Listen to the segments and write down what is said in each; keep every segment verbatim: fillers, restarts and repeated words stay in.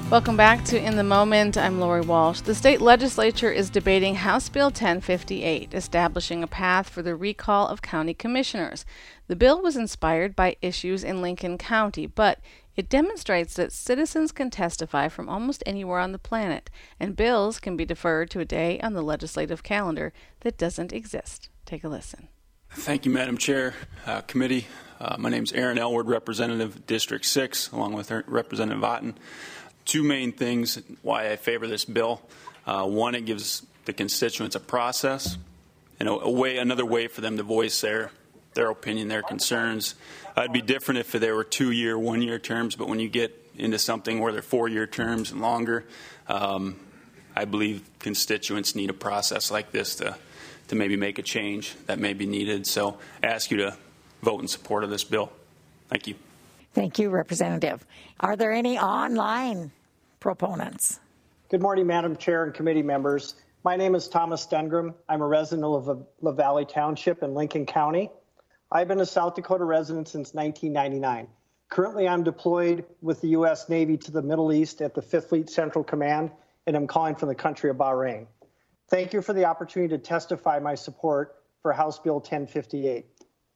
Welcome back to In the Moment. I'm Lori Walsh. The state legislature is debating House Bill ten fifty-eight, establishing a path for the recall of county commissioners. The bill was inspired by issues in Lincoln County, but it demonstrates that citizens can testify from almost anywhere on the planet, and bills can be deferred to a day on the legislative calendar that doesn't exist. Take a listen. Thank you, Madam Chair, uh, Committee. Uh, my name is Aaron Elward, Representative District six, along with Representative Otten. Two main things why I favor this bill. Uh, one, it gives the constituents a process and a, a way, another way for them to voice their their opinion, their concerns. Uh, it'd be different if they were two-year, one-year terms, but when you get into something where they're four-year terms and longer, um, I believe constituents need a process like this to to maybe make a change that may be needed. So I ask you to vote in support of this bill. Thank you. Thank you, Representative. Are there any online proponents? Good morning, Madam Chair and committee members. My name is Thomas Stengram. I'm a resident of La Valley Township in Lincoln County. I've been a South Dakota resident since nineteen ninety-nine. Currently, I'm deployed with the U S Navy to the Middle East at the Fifth Fleet Central Command, and I'm calling from the country of Bahrain. Thank you for the opportunity to testify my support for House Bill ten fifty-eight.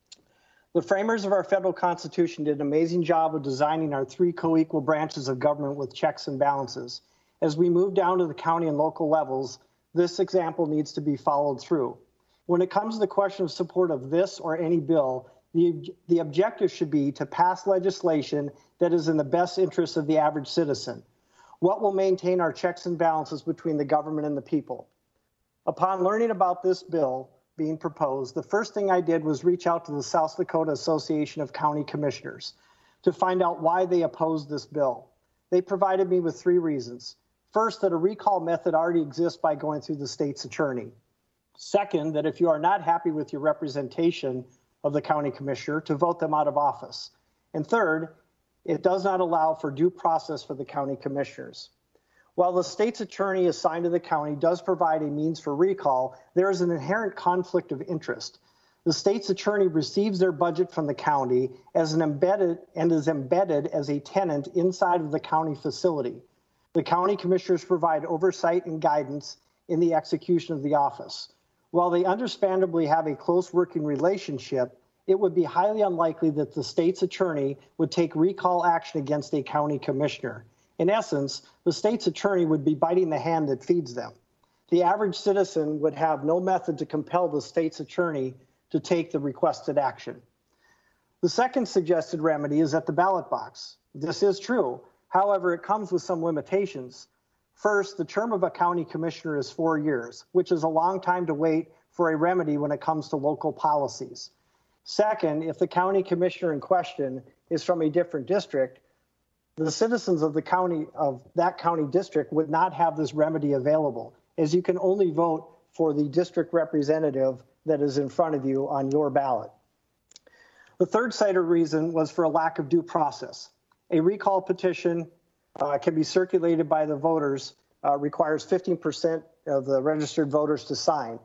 The framers of our federal Constitution did an amazing job of designing our three co-equal branches of government with checks and balances. As we move down to the county and local levels, this example needs to be followed through. When it comes to the question of support of this or any bill, the, the objective should be to pass legislation that is in the best interest of the average citizen. What will maintain our checks and balances between the government and the people? Upon learning about this bill being proposed, the first thing I did was reach out to the South Dakota Association of County Commissioners to find out why they opposed this bill. They provided me with three reasons. First, that a recall method already exists by going through the state's attorney. Second, that if you are not happy with your representation of the county commissioner, to vote them out of office. And third, it does not allow for due process for the county commissioners. While the state's attorney assigned to the county does provide a means for recall, there is an inherent conflict of interest. The state's attorney receives their budget from the county as an embedded and is embedded as a tenant inside of the county facility. The county commissioners provide oversight and guidance in the execution of the office. While they understandably have a close working relationship, it would be highly unlikely that the state's attorney would take recall action against a county commissioner. In essence, the state's attorney would be biting the hand that feeds them. The average citizen would have no method to compel the state's attorney to take the requested action. The second suggested remedy is at the ballot box. This is true. However, it comes with some limitations. First, the term of a county commissioner is four years, which is a long time to wait for a remedy when it comes to local policies. Second, if the county commissioner in question is from a different district, the citizens of the county of that county district would not have this remedy available, as you can only vote for the district representative that is in front of you on your ballot. The third cited reason was for a lack of due process. A recall petition uh, can be circulated by the voters, uh, requires fifteen percent of the registered voters to sign.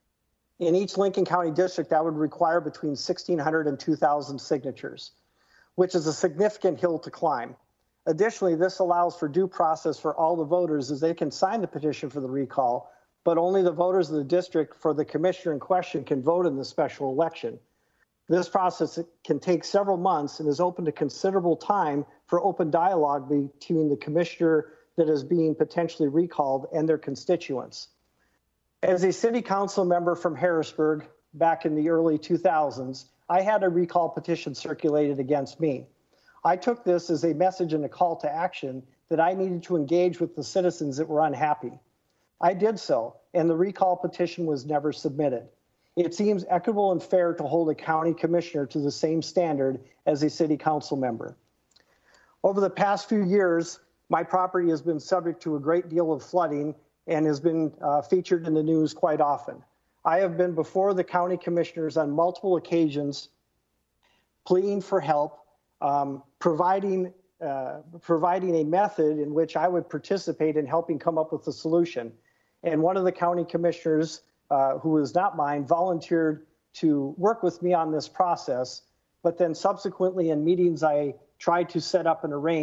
In each Lincoln County district, that would require between sixteen hundred and two thousand signatures, which is a significant hill to climb. Additionally, this allows for due process for all the voters as they can sign the petition for the recall, but only the voters of the district for the commissioner in question can vote in the special election. This process can take several months and is open to considerable time for open dialogue between the commissioner that is being potentially recalled and their constituents. As a city council member from Harrisburg back in the early two thousands, I had a recall petition circulated against me. I took this as a message and a call to action that I needed to engage with the citizens that were unhappy. I did so, and the recall petition was never submitted. It seems equitable and fair to hold a county commissioner to the same standard as a city council member. Over the past few years, my property has been subject to a great deal of flooding and has been uh, featured in the news quite often. I have been before the county commissioners on multiple occasions pleading for help, um, providing, uh, providing a method in which I would participate in helping come up with a solution. And one of the county commissioners, uh, who is not mine, volunteered to work with me on this process, but then subsequently in meetings I tried to set up and arrange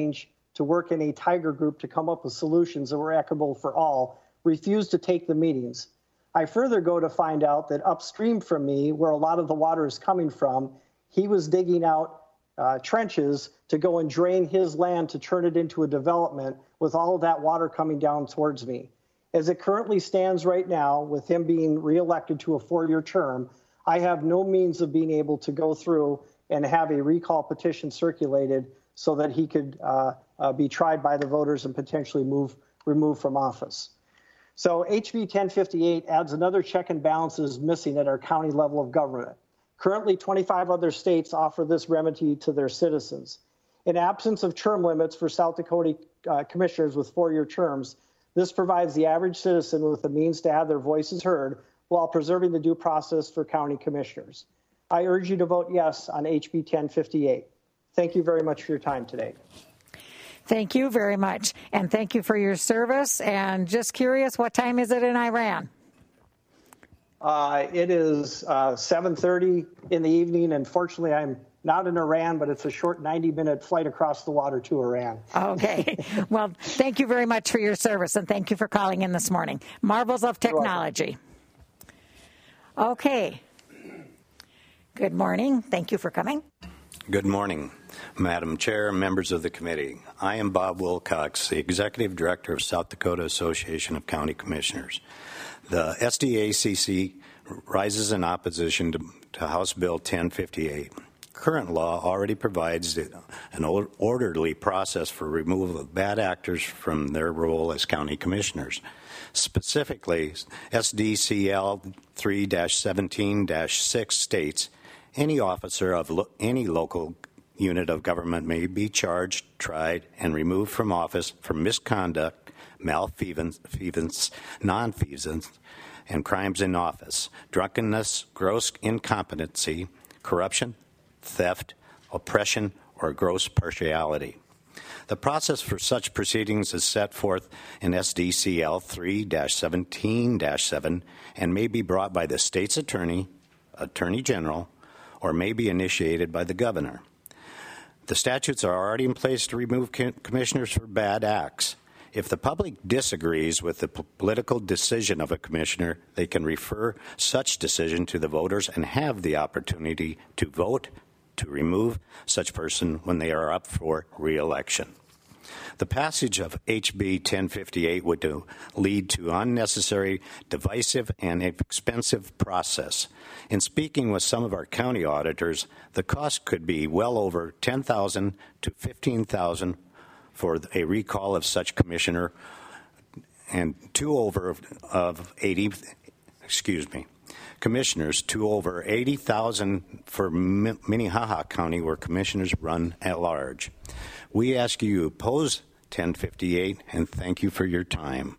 to work in a tiger group to come up with solutions that were equitable for all, refused to take the meetings. I further go to find out that upstream from me, where a lot of the water is coming from, he was digging out uh, trenches to go and drain his land to turn it into a development with all of that water coming down towards me. As it currently stands right now, with him being reelected to a four-year term, I have no means of being able to go through and have a recall petition circulated so that he could uh, uh, be tried by the voters and potentially move removed from office. So H B ten fifty-eight adds another check and balances missing at our county level of government. Currently, twenty-five other states offer this remedy to their citizens. In absence of term limits for South Dakota uh, commissioners with four-year terms, this provides the average citizen with the means to have their voices heard while preserving the due process for county commissioners. I urge you to vote yes on H B ten fifty-eight. Thank you very much for your time today. Thank you very much, and thank you for your service. And just curious, what time is it in Iran? Uh, it is uh, seven thirty in the evening, and fortunately I'm not in Iran, but it's a short ninety-minute flight across the water to Iran. Okay. Well, thank you very much for your service, and thank you for calling in this morning. Marvels of technology. Okay. Good morning. Thank you for coming. Good morning, Madam Chair, members of the committee. I am Bob Wilcox, the Executive Director of South Dakota Association of County Commissioners. The S D A C C rises in opposition to, to House Bill ten fifty-eight. Current law already provides an orderly process for removal of bad actors from their role as county commissioners. Specifically, S D C L three seventeen dash six states, any officer of lo- any local unit of government may be charged, tried, and removed from office for misconduct, malfeasance, nonfeasance, and crimes in office, drunkenness, gross incompetency, corruption, theft, oppression, or gross partiality. The process for such proceedings is set forth in S D C L three seventeen dash seven and may be brought by the state's attorney, attorney general, or may be initiated by the governor. The statutes are already in place to remove commissioners for bad acts. If the public disagrees with the p- political decision of a commissioner, they can refer such decision to the voters and have the opportunity to vote to remove such person when they are up for re-election. The passage of H B ten fifty-eight would do, lead to unnecessary, divisive, and expensive process. In speaking with some of our county auditors, the cost could be well over ten thousand dollars to fifteen thousand dollars for a recall of such commissioner, and two over of eighty, excuse me, commissioners, to over eighty thousand for Minnehaha County, where commissioners run at large. We ask you to oppose ten fifty-eight, and thank you for your time.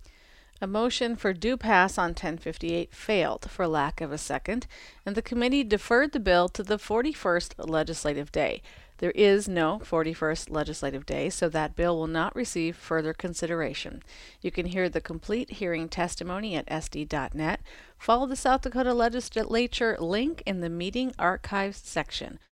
A motion for due pass on ten fifty-eight failed for lack of a second, and the committee deferred the bill to the forty-first legislative day. There is no forty-first legislative day, so that bill will not receive further consideration. You can hear the complete hearing testimony at S D dot net. Follow the South Dakota Legislature link in the meeting archives section.